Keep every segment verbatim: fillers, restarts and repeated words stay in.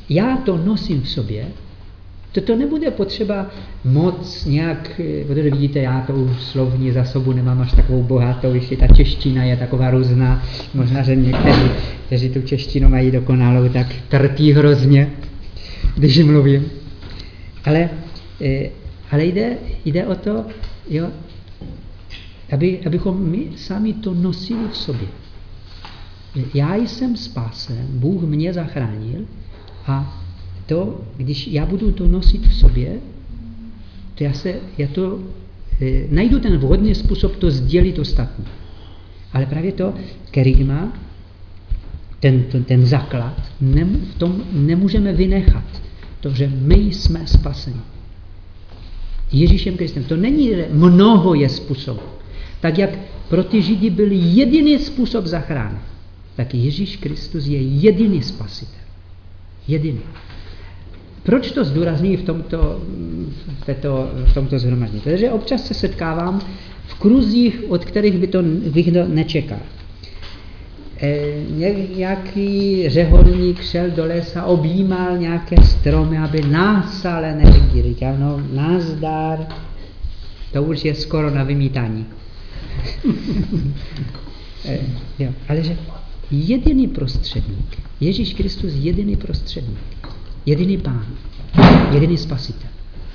já to nosím v sobě, to to nebude potřeba moc nějak, protože vidíte, já tou slovní zásobu nemám až takovou bohatou, ještě ta čeština je taková různá, možná, že někteří, kteří tu češtinu mají dokonalou, tak trpí hrozně, když mluvím. Ale, ale jde, jde o to, jo, aby, abychom my sami to nosili v sobě. Já jsem spasen, Bůh mě zachránil a to, když já budu to nosit v sobě, to já, se, já to e, najdu ten vhodný způsob to sdělit ostatní. Ale právě to kerygma, ten, ten, ten základ, ne, v tom nemůžeme vynechat. To, že my jsme spaseni. Ježíšem Kristem. To není mnoho je způsobů. Tak jak pro ty Židy byl jediný způsob zachrany, tak Ježíš Kristus je jediný spasitel. Jediný. Proč to zdůrazňuji v tomto, v této, v tomto shromaždění? Protože občas se setkávám v kruzích, od kterých by to bych to nečekal. E, nějaký řeholník šel do lesa, objímal nějaké stromy, aby násal energii. Říkal, no nazdar, to už je skoro na vymítání. e, jo, ale že jediný prostředník, Ježíš Kristus jediný prostředník, jediný Pán, jediný Spasitel.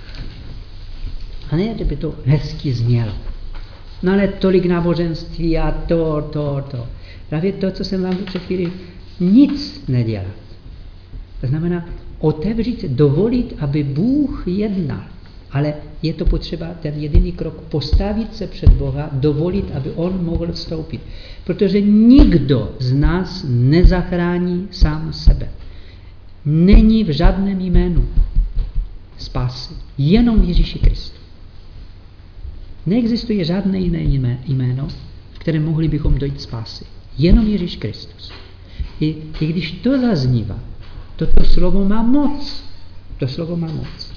A ne, že by to hezky znělo. No ale tolik náboženství a to, to, to. Právě to, co jsem vám před chvíli, nic nedělat. To znamená otevřít, dovolit, aby Bůh jednal. Ale je to potřeba ten jediný krok, postavit se před Boha, dovolit, aby on mohl vstoupit. Protože nikdo z nás nezachrání sám sebe. Není v žádném jménu spásy, jenom v Ježíši Kristu. Neexistuje žádné jiné jméno, v kterém mohli bychom dojít spásy. Jenom Ježíš Kristus. I, i když to zaznívá, toto slovo má moc. To slovo má moc.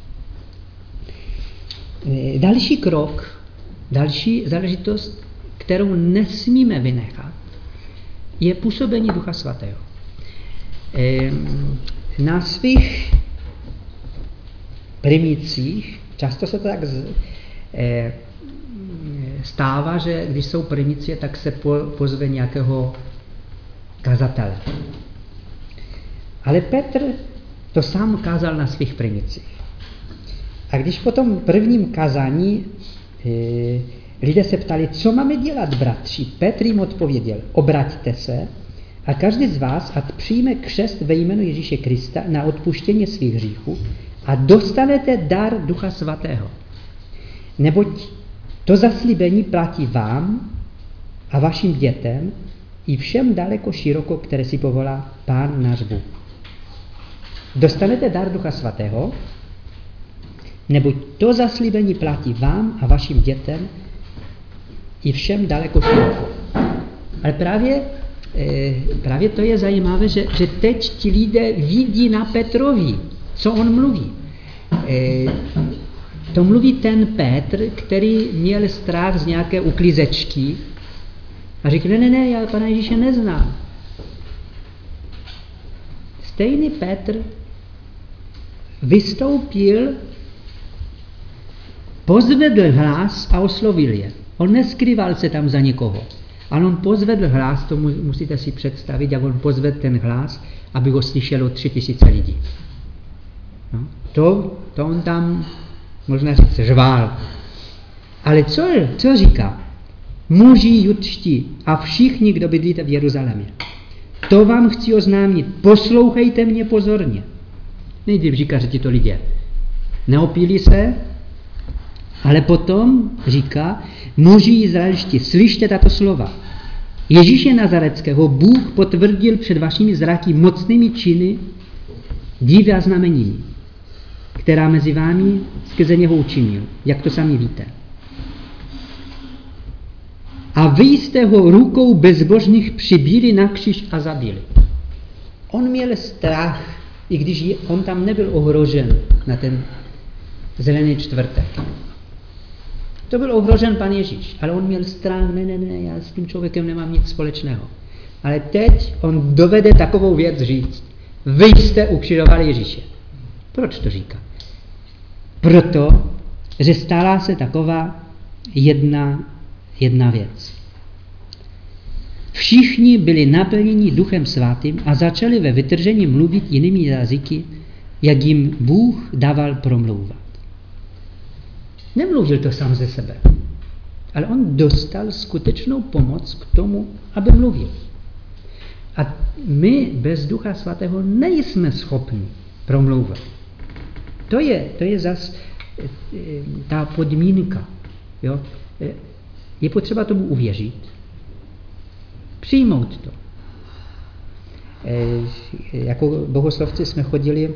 E, další krok, další záležitost, kterou nesmíme vynechat, je působení Ducha Svatého. E, na svých primicích, často se to tak z, e, stává, že když jsou primicie, tak se po, pozve nějakého kazatele. Ale Petr to sám kázal na svých primicích. A když po tom prvním kazání e, lidé se ptali, co máme dělat, bratři, Petr jim odpověděl, obraťte se a každý z vás ať přijme křest ve jménu Ježíše Krista na odpuštění svých hříchů a dostanete dar Ducha Svatého. Neboť to zaslíbení platí vám a vašim dětem i všem daleko široko, které si povolá Pán náš Bůh. Dostanete dar Ducha Svatého, neboť to zaslíbení platí vám a vašim dětem i všem daleko široko. Ale právě, eh, právě to je zajímavé, že, že teď ti lidé vidí na Petrovi, co on mluví. Eh, To mluví ten Petr, který měl strach z nějaké uklízečky a řekl, ne, ne, ne, já Pana Ježíše neznám. Stejný Petr vystoupil, pozvedl hlas a oslovil je. On neskrýval se tam za nikoho, ale on pozvedl hlas, to musíte si představit, jak on pozvedl ten hlas, aby ho slyšelo tři tisíce lidí. No, to, to on tam možná říct řvál. Ale co, co říká? Muži judští a všichni, kdo bydlíte v Jeruzalémě. To vám chci oznámit. Poslouchejte mě pozorně. Nejdřív říká, že tito lidé neopíli se, ale potom říká, muži izraelští, slyšte tato slova. Ježíše Nazareckého Bůh potvrdil před vašimi zraky mocnými činy, divy a znameními, která mezi vámi skrze něho učinil, jak to sami víte. A vy jste ho rukou bezbožných přibili na kříž a zabili. On měl strach, i když on tam nebyl ohrožen na ten zelený čtvrtek. To byl ohrožen Pan Ježíš, ale on měl strach, ne, ne, ne, já s tím člověkem nemám nic společného. Ale teď on dovede takovou věc říct. Vy jste ukřižovali Ježíše. Proč to říká? Proto, že stala se taková jedna, jedna věc. Všichni byli naplněni Duchem Svatým a začali ve vytržení mluvit jinými jazyky, jak jim Bůh dával promlouvat. Nemluvil to sám ze sebe, ale on dostal skutečnou pomoc k tomu, aby mluvil. A my bez Ducha Svatého nejsme schopni promlouvat. To je, to je zas ta podmínka. Jo? Je potřeba tomu uvěřit, přijmout to. E, jako bohoslovci jsme chodili,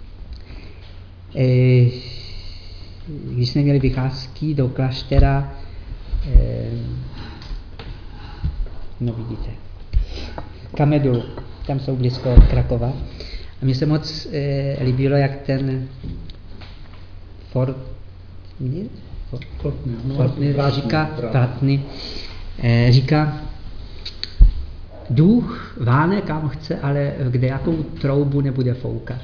e, když jsme měli vycházky do kláštera, e, no vidíte, Kamedu, tam jsou blízko Krakova. A mně se moc e, líbilo, jak ten Fort, ne? Fortny, Fortny říká, Tratny, e, říká, duch váne kam chce, ale kde jakou troubu nebude foukat.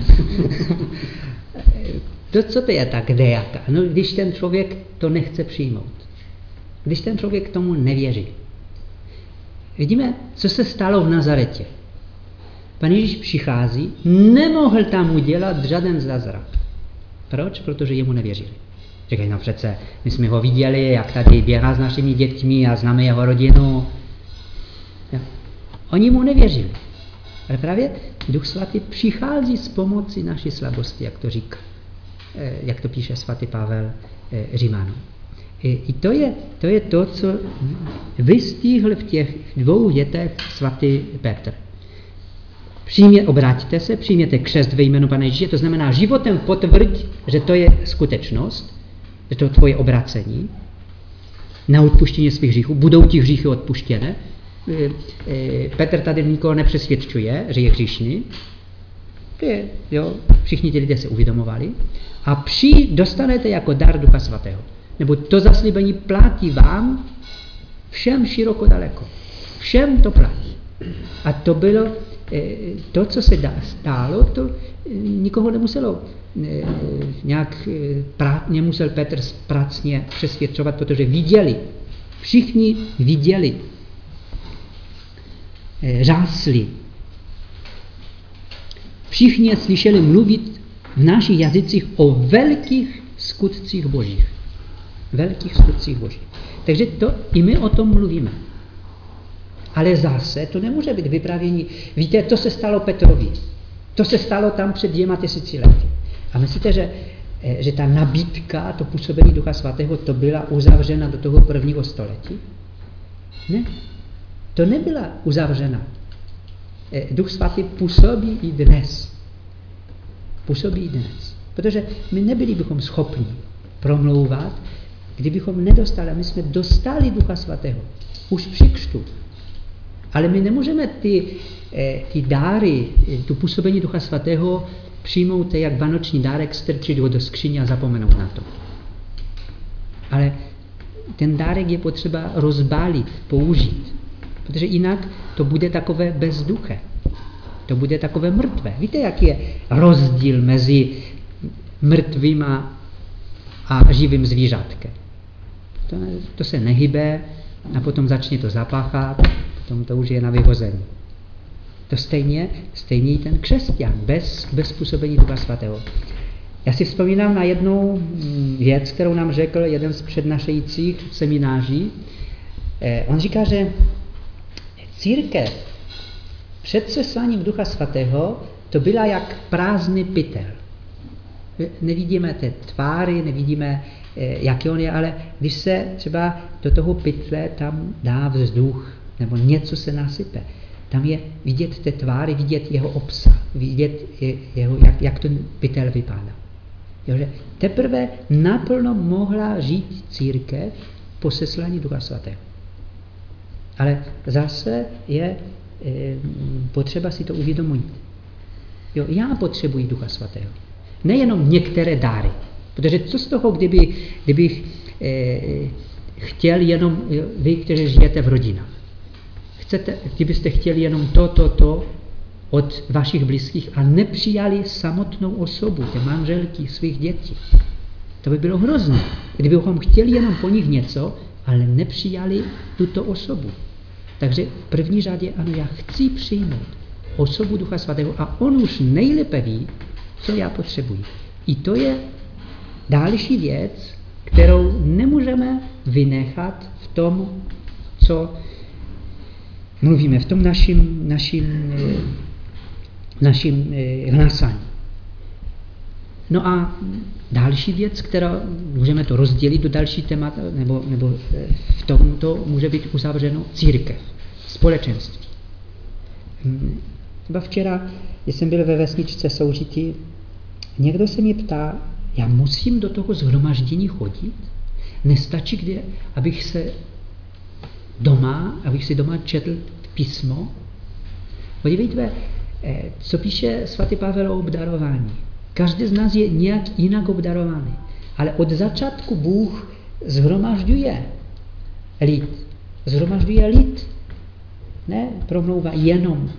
To, co to je ta kdejaka? No, když ten člověk to nechce přijmout. Když ten člověk tomu nevěří. Vidíme, co se stalo v Nazaretě. Pan Ježíš přichází, nemohl tam udělat žádný zázrak. Proč? Protože jemu nevěřili. Říkají, no přece, my jsme ho viděli, jak tady běhá s našimi dětmi a známe jeho rodinu. Ja. Oni mu nevěřili. Ale právě Duch Svatý přichází s pomocí naší slabosti, jak to říká, jak to píše svatý Pavel Římanům. I to je, to je to, co vystihl v těch dvou větech svatý Petr. Přijmě, obráťte se, přijměte křest ve jménu Pana Ježíše, to znamená životem potvrď, že to je skutečnost, že to je tvoje obracení na odpuštění svých hříchů, budou ti hříchy odpuštěné. Petr tady nikoho nepřesvědčuje, že je hříšný. To je, jo, všichni ti lidé se uvědomovali. A při dostanete jako dar Ducha Svatého. Nebo to zaslíbení platí vám všem široko daleko. Všem to platí. A to bylo, to, co se stálo, to nikoho nemuselo nějak, nemusel Petr pracně přesvědčovat, protože viděli, všichni viděli, řásli. Všichni slyšeli mluvit v našich jazycích o velkých skutcích Božích. Velkých skutcích Božích. Takže to, i my o tom mluvíme. Ale zase to nemůže být vyprávění. Víte, to se stalo Petrovi. To se stalo tam před dvěma tisíci lety. A myslíte, že, že ta nabídka, to působení Ducha Svatého, to byla uzavřena do toho prvního století? Ne. To nebyla uzavřena. Duch Svatý působí i dnes. Působí i dnes. Protože my nebyli bychom schopni promlouvat, kdybychom nedostali. My jsme dostali Ducha Svatého. Už při křtu. Ale my nemůžeme ty, ty dáry, tu působení Ducha Svatého přijmout jak vánoční dárek, strčit ho do skříně a zapomenout na to. Ale ten dárek je potřeba rozbálit, použít. Protože jinak to bude takové bezduché. To bude takové mrtvé. Víte, jaký je rozdíl mezi mrtvým a, a živým zvířátkem? To, to se nehybe a potom začne to zapáchat, potom to už je na vyhození. To stejně, stejně i ten křesťan, bez, bez působení Ducha Svatého. Já si vzpomínám na jednu věc, kterou nám řekl jeden z přednášejících semináří. Eh, on říká, že církev před seslaním Ducha Svatého to byla jak prázdný pytel. Nevidíme ty tváry, nevidíme, jaký on je, ale když se třeba do toho pytle tam dá vzduch, nebo něco se nasype, tam je vidět ty tváry, vidět jeho obsah, vidět jeho, jak, jak ten pytel vypadá. Jože teprve naplno mohla žít církev po seslání Ducha Svatého. Ale zase je e, potřeba si to uvědomit. Jo, já potřebuji Ducha Svatého. Nejenom některé dáry. Protože co z toho, kdyby, kdybych e, chtěl jenom, vy, kteří žijete v rodinách, chcete, kdybyste chtěli jenom to, to, to, od vašich blízkých a nepřijali samotnou osobu, ty manželky svých dětí. To by bylo hrozné, kdybychom chtěli jenom po nich něco, ale nepřijali tuto osobu. Takže v první řadě, ano, já chci přijmout osobu Ducha Svatého a on už nejlépe ví, co já potřebuji. I to je další věc, kterou nemůžeme vynechat v tom, co mluvíme, v tom našim, našim, našim hlásání. No a další věc, která můžeme to rozdělit do další témat, nebo, nebo v tomto může být uzavřeno církev, společenství. Třeba včera, když jsem byl ve vesničce Soužití, někdo se mě ptá, já musím do toho shromaždění chodit? Nestačí, kdy, abych se doma, abych si doma četl písmo? Podívejte, co píše svatý Pavel o obdarování. Každý z nás je nějak jinak obdarovaný. Ale od začátku Bůh shromažďuje lid. Shromažďuje lid. Ne promlouvá jenom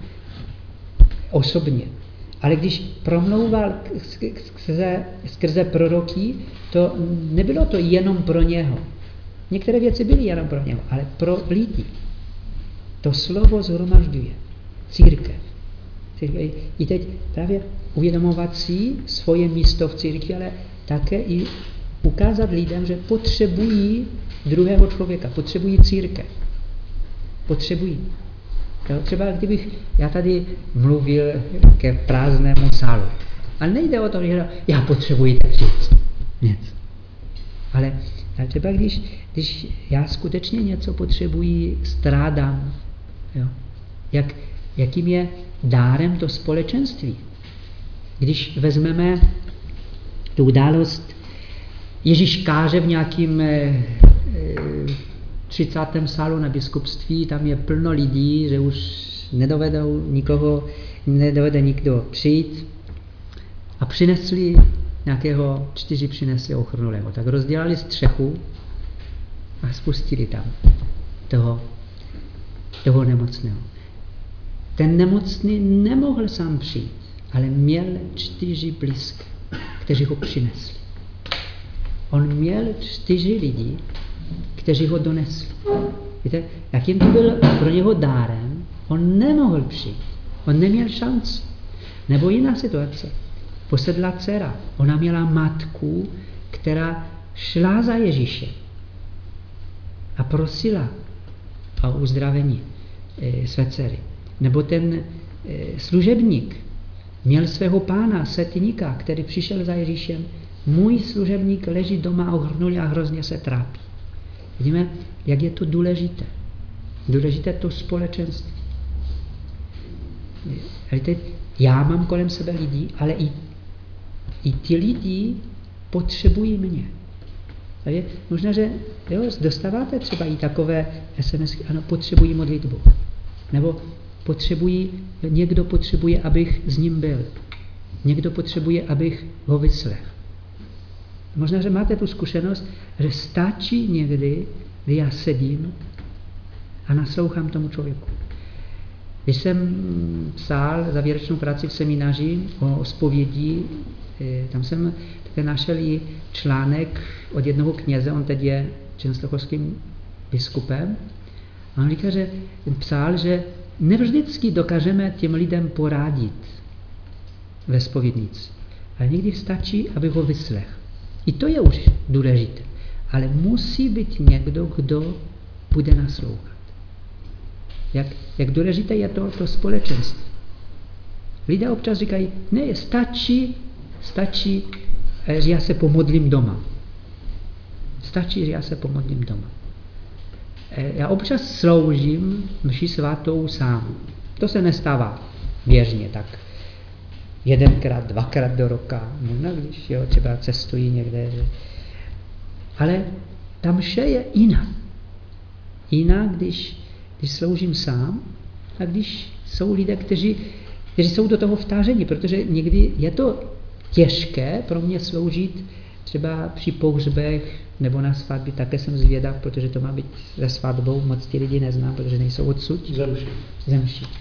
osobně. Ale když promlouval skrze, skrze proroky, to nebylo to jenom pro něho. Některé věci byly jenom pro něho, ale pro lidi. To slovo shromažďuje. Církev. Církev. I teď právě uvědomovat si svoje místo v církvi, ale také i ukázat lidem, že potřebují druhého člověka, potřebují církev. Potřebují. Třeba kdybych já tady mluvil ke prázdnému sálu. Ale nejde o to, že já potřebuji tak říct něco. Ale, ale třeba když, když já skutečně něco potřebuji, strádám, jo? Jak, jakým je dárem to společenství. Když vezmeme tu událost, Ježíš káže v nějakým eh, třicátém sálu na biskupství, tam je plno lidí, že už nedovedou nikoho, nedovede nikdo přijít a přinesli nějakého, čtyři přinesli ochrnulého. Tak rozdělali střechu a spustili tam toho, toho nemocného. Ten nemocný nemohl sám přijít, ale měl čtyři blízké, kteří ho přinesli. On měl čtyři lidi, kteří ho donesli. Víte, jakým to byl pro něho dárem, on nemohl přijít. On neměl šanci. Nebo jiná situace. Posedlá dcera. Ona měla matku, která šla za Ježíšem a prosila o uzdravení e, své dcery. Nebo ten e, služebník měl svého pána, setníka, který přišel za Ježíšem. Můj služebník leží doma ohrnulý a hrozně se trápí. Vidíme, jak je to důležité. Důležité to společenství. Ale teď já mám kolem sebe lidi, ale i, i ti lidi potřebují mě. Takže možná, že jo, dostáváte třeba i takové es em esky, ano, potřebují modlitbu. Nebo potřebují, někdo potřebuje, abych s ním byl. Někdo potřebuje, abych ho vyslechl. Možná, že máte tu zkušenost, že stačí někdy, kdy já sedím a naslouchám tomu člověku. Když jsem psal závěrečnou práci v semináři o zpovědi, tam jsem také našel i článek od jednoho kněze, on teď je čenstochovským biskupem, a on říká, že psal, že nevždycky dokážeme těm lidem poradit ve zpovědnici, ale někdy stačí, aby ho vyslechl. I to je už důležité. Ale musí být někdo, kdo bude naslouchat. Jak, jak důležité je to, to společenství. Lidé občas říkají, ne, stačí, stačí, že já se pomodlím doma. Stačí, že já se pomodlím doma. Já občas sloužím mši svatou sám. To se nestává běžně tak. Jedenkrát, dvakrát do roka, možná když jo, třeba cestují někde. Ale ta mše je jiná. Jiná, když, když sloužím sám a když jsou lidé, kteří, kteří jsou do toho vtáženi, protože někdy je to těžké pro mě sloužit třeba při pohřbech nebo na svatbě, také jsem zvědav, protože to má být se svatbou, moc ti lidi neznám, protože nejsou odsud. Zemši. Zemši.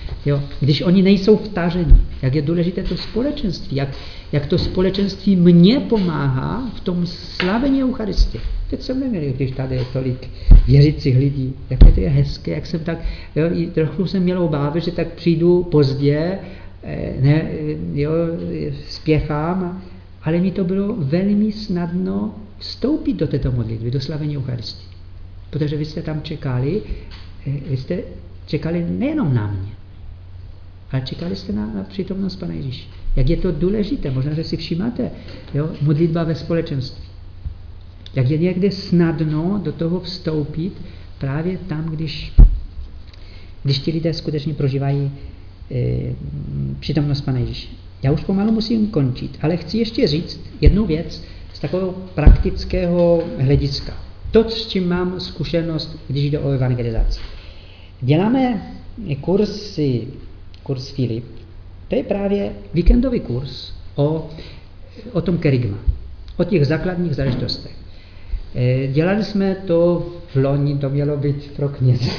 Jo? Když oni nejsou vtaženi, jak je důležité to společenství, jak, jak to společenství mě pomáhá v tom slavení Eucharistie. Teď jsem neměl, když tady je tolik věřících lidí, jak je to je hezké, jak jsem tak, jo, trochu jsem měl obávy, že tak přijdu pozdě, ne, jo, spěchám, ale mi to bylo velmi snadno vstoupit do této modlitby, do slavení Eucharistie. Protože vy jste tam čekali, vy jste čekali nejenom na mě, ale čekali jste na, na přítomnost Pana Ježíše. Jak je to důležité, možná, že si všímáte, jo, modlitba ve společenství. Jak je někde snadno do toho vstoupit právě tam, když, když ti lidé skutečně prožívají e, přítomnost Pana Ježíše. Já už pomalu musím končit, ale chci ještě říct jednu věc z takového praktického hlediska. To, s čím mám zkušenost, když jde o evangelizaci. Děláme kursy, kurz Filip, to je právě víkendový kurz o, o tom kerygma, o těch základních záležitostech. Dělali jsme to v loni, to mělo být pro kněze.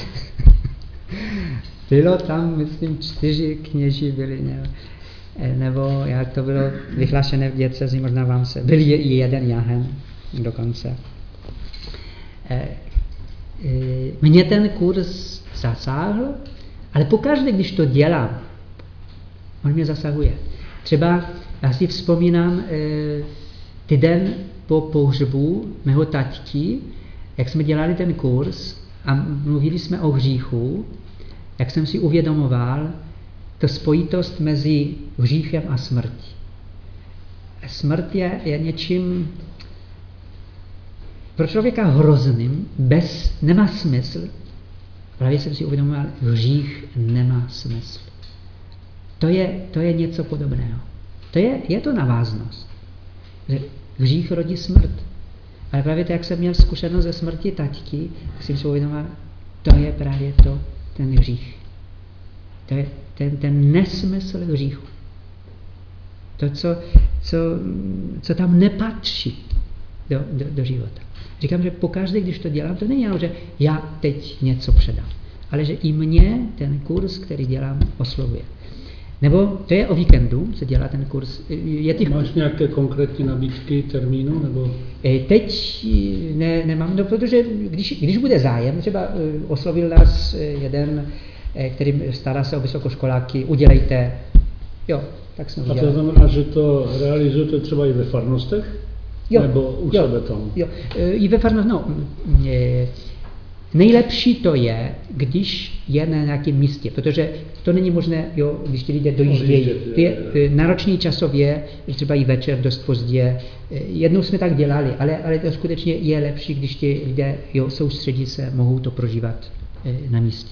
Bylo tam, myslím, čtyři kněži byli, ne, nebo jak to bylo vyhlášené v diecezi, možná vám se, byl i jeden jahen dokonce. Mě ten kurz zasáhl, ale pokaždé, když to dělám, on mě zasahuje. Třeba já si vzpomínám týden po pohřbu mého taťky, jak jsme dělali ten kurz a mluvili jsme o hříchu, jak jsem si uvědomoval to spojitost mezi hříchem a smrtí. Smrt je, je něčím pro člověka hrozným, bez, nemá smysl. Právě jsem si uvědomoval, hřích nemá smysl. To je, to je něco podobného. To je, je to naváznost. Že hřích rodí smrt. Ale právě to, jak jsem měl zkušenost ze smrti taťky, tak jsem si uvědomoval, to je právě to, ten hřích. To je ten, ten nesmysl hříchu. To, co, co, co tam nepatří do, do, do života. Říkám, že pokaždé, když to dělám, to není jenom, že já teď něco předám, ale že i mě ten kurz, který dělám, oslovuje. Nebo to je o víkendu, se dělá ten kurz. Je těch... Máš nějaké konkrétní nabídky termínu? Nebo... Teď ne, nemám, no, protože když, když bude zájem, třeba oslovil nás jeden, který stará se o vysokoškoláky, udělejte, jo, tak jsme udělali. A to znamená, že to realizujete třeba i ve farnostech? Jo, nebo u jo, sebe tam? Jo, i ve farnostech, no, e, nejlepší to je, když je na nějakém místě, protože to není možné, jo, když ti lidé dojíždějí. To je náročný časově, třeba i večer dost pozdě. Jednou jsme tak dělali, ale, ale to skutečně je lepší, když ti lidé, jo, soustředí se, mohou to prožívat e, na místě.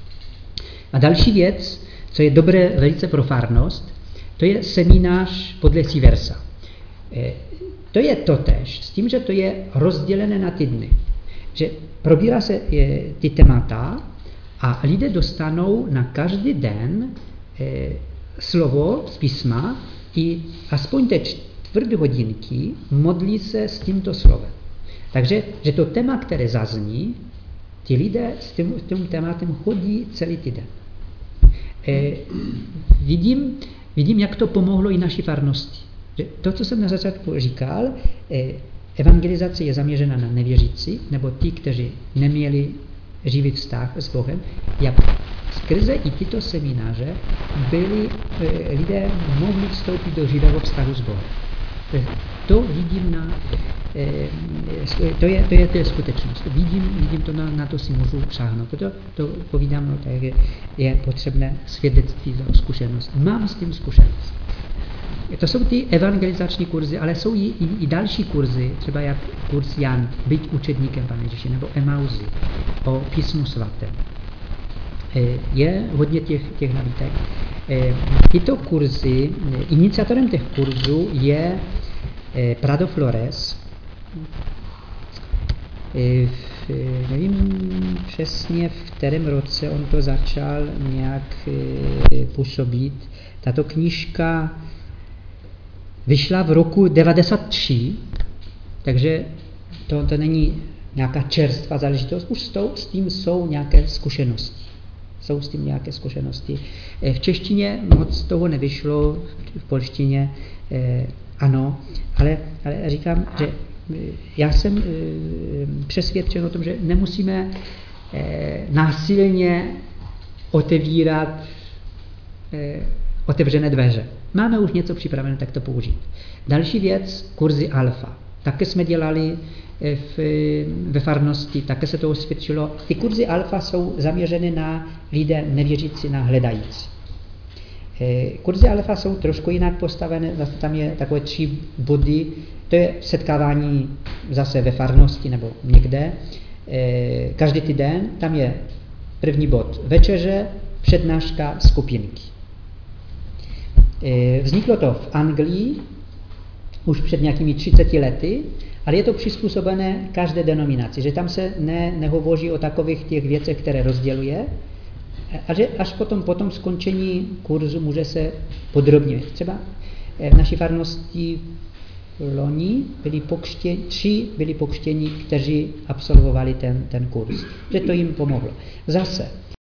A další věc, co je dobré velice pro farnost, to je seminář podle Siversa. E, to je totéž, s tím, že to je rozdělené na týdny. Že probírá se e, ty témata a lidé dostanou na každý den e, slovo z písma i aspoň té čtvrt hodinky modlí se s tímto slovem. Takže že to téma, které zazní, ti lidé s tím, s tím tématem chodí celý týden. E, vidím, vidím, jak to pomohlo i naší farnosti. Že to, co jsem na začátku říkal, e, evangelizace je zaměřena na nevěřící, nebo ti, kteří neměli živý vztah s Bohem, jak skrze i tyto semináře byli e, lidé mohli vstoupit do živého vztahu s Bohem. To vidím na, e, to, je, to je to je skutečnost. Vidím, vidím to, na, na to si můžu šáhnout. To, to povídám, no, tak je, je potřebné svědectví za zkušenost. Mám s tím zkušenost. To jsou ty evangelizační kurzy, ale jsou i, i, i další kurzy, třeba jak kurz Jan, být učedníkem Pana Ježíše, nebo Emauzy, o písmu svatém. Je hodně těch, těch nabídek. Tyto kurzy, iniciátorem těch kurzů je Prado Flores. Nevím přesně, v kterém roce on to začal nějak působit. Tato knížka vyšla v roku devadesát tři, takže to, to není nějaká čerstvá záležitost, už s, to, s tím jsou nějaké zkušenosti jsou s tím nějaké zkušenosti. V češtině moc toho nevyšlo, v polštině ano, ale, ale říkám, že já jsem přesvědčen o tom, že nemusíme násilně otevírat otevřené dveře. Máme už něco připravené, tak to použít. Další věc, kurzy alfa. Také jsme dělali v, ve farnosti, také se to osvědčilo. Ty kurzy alfa jsou zaměřeny na lidé nevěřící, na hledající. Kurzy alfa jsou trošku jinak postavené, zase tam je takové tři body, to je setkávání zase ve farnosti nebo někde. Každý týden tam je první bod večeře, přednáška, skupinky. Vzniklo to v Anglii už před nějakými třiceti lety, ale je to přizpůsobené každé denominaci, že tam se ne, nehovoří o takových těch věcech, které rozděluje, a že až potom, potom skončení kurzu může se podrobně. Třeba v naší farnosti loni byli pokřtěni, tři byli pokřtěni, kteří absolvovali ten, ten kurz, že to jim pomohlo. Zase